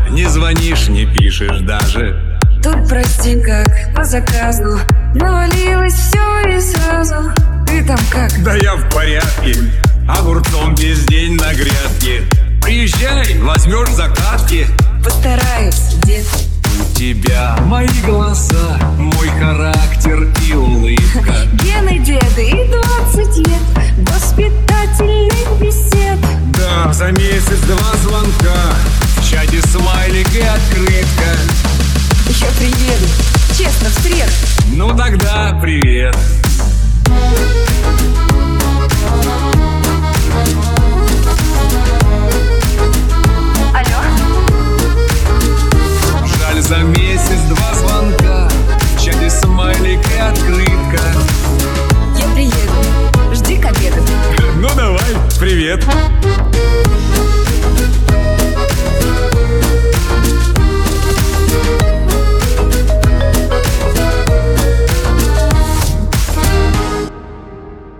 не звонишь, не пишешь даже. Тут, прости, как по заказу, навалилось все и сразу. Ты там как? Да я в порядке, огурцом весь день на грядке. Приезжай, возьмешь закатки. Постараюсь, дед. У тебя мои глаза, мой характер и улыбка. Гены, деды и 20 лет воспитательных бесед. Да, за месяц 2 звонка, в чате смайлик и открытка. Я приеду, честно, в среду. Ну тогда привет. Алло. Жаль, за месяц 2 звонка, в чате смайлик и открытка. Я приеду, жди к обеду. Ну давай, привет.